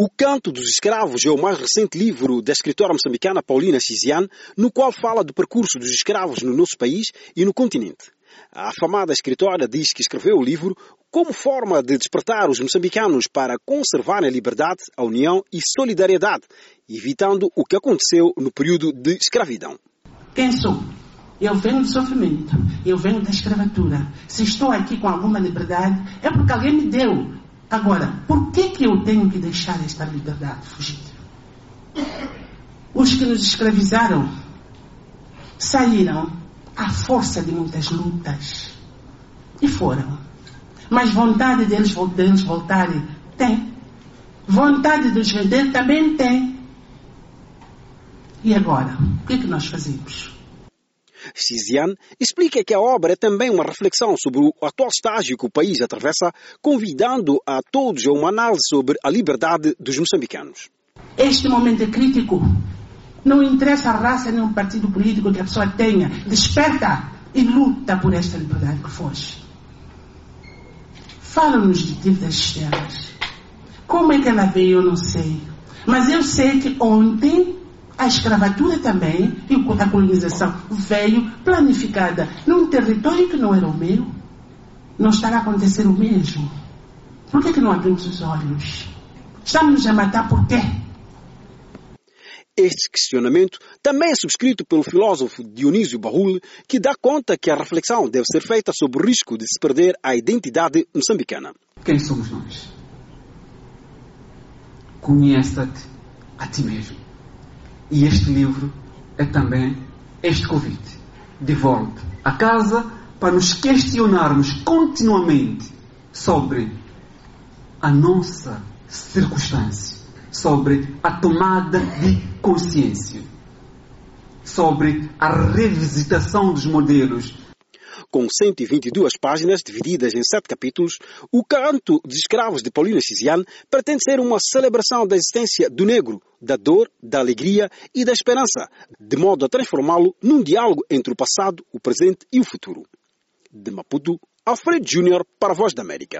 O Canto dos Escravos é o mais recente livro da escritora moçambicana Paulina Ciziane, no qual fala do percurso dos escravos no nosso país e no continente. A afamada escritora diz que escreveu o livro como forma de despertar os moçambicanos para conservarem a liberdade, a união e solidariedade, evitando o que aconteceu no período de escravidão. Quem sou? Eu venho do sofrimento, eu venho da escravatura. Se estou aqui com alguma liberdade, é porque alguém me deu. Agora, por que eu tenho que deixar esta liberdade fugir? Os que nos escravizaram saíram à força de muitas lutas e foram. Mas vontade deles voltarem, tem. Vontade de os vender também tem. E agora, o que nós fazemos? Ciziane explica que a obra é também uma reflexão sobre o atual estágio que o país atravessa, convidando a todos a uma análise sobre a liberdade dos moçambicanos. Este momento é crítico. Não interessa a raça nem o partido político que a pessoa tenha. Desperta e luta por esta liberdade que foge. Fala-nos de dívidas externas. Como é que ela veio, eu não sei. Mas eu sei que ontem a escravatura também e a colonização veio planificada num território que não era o meu. Não estará a acontecer o mesmo. Por que não abrimos os olhos? Estamos a matar por quê? Este questionamento também é subscrito pelo filósofo Dionísio Bahul, que dá conta que a reflexão deve ser feita sobre o risco de se perder a identidade moçambicana. Quem somos nós? Conheça-te a ti mesmo. E este livro é também este convite de volta a casa para nos questionarmos continuamente sobre a nossa circunstância, sobre a tomada de consciência, sobre a revisitação dos modelos. Com 122 páginas divididas em 7 capítulos, o Canto dos Escravos de Paulina Ciziane pretende ser uma celebração da existência do negro, da dor, da alegria e da esperança, de modo a transformá-lo num diálogo entre o passado, o presente e o futuro. De Maputo, Alfredo Júnior para a Voz da América.